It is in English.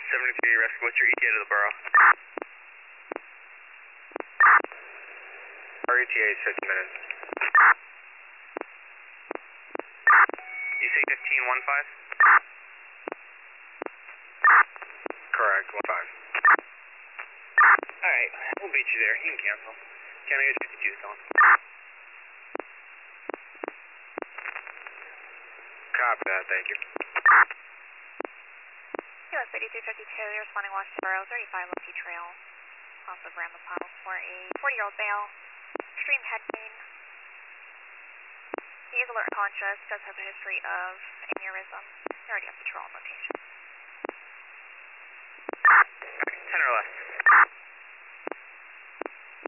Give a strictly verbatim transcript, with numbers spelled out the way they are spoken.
seventy-three rescue, what's your E T A to the borough? Our E T A is fifty minutes. You say fifteen one five? Correct, one five. Alright, we'll beat you there. You can cancel. Can I get fifty-two going? Copy that, thank you. U S eighty-three fifty-two, you're responding Washington Borough, thirty-five Lucky Trail, off of Ramapo for a forty-year-old male, extreme head pain. He is alert conscious, does have a history of aneurysm. You're already at the patrol location. ten or less.